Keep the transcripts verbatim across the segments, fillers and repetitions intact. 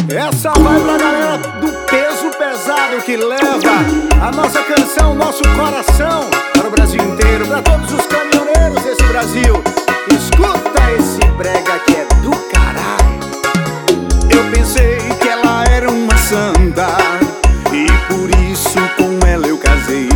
Essa vai pra galera do peso pesado que leva a nossa canção, nosso coração para o Brasil inteiro, para todos os caminhoneiros desse Brasil. Escuta esse brega que é do caralho. Eu pensei que ela era uma santa e por isso com ela eu casei.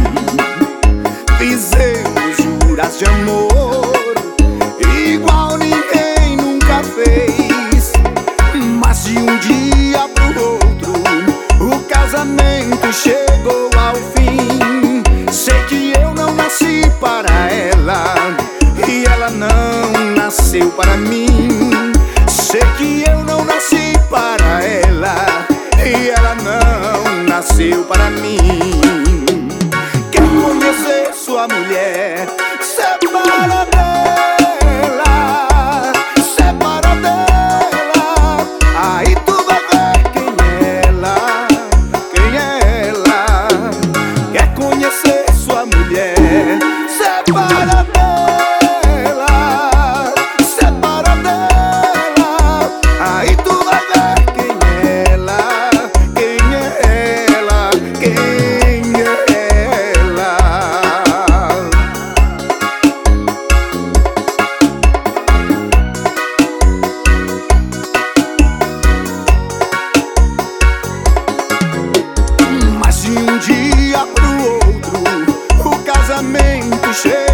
Fizemos juras de amor igual ninguém nunca fez. Mas de um dia pro outro o casamento chegou ao fim. Sei que eu não nasci para ela e ela não nasceu para mim. Sei que eu não nasci para ela e ela não nasceu para mim. Quer conhecer sua mulher? Separa dela, separa dela. Aí tu vai ver quem é ela, quem é ela. Quer conhecer sua mulher? Separa dela, separa dela. Aí tu vai ver quem é ela, quem é ela, quem é ela. Mas de um dia pro outro o casamento chega.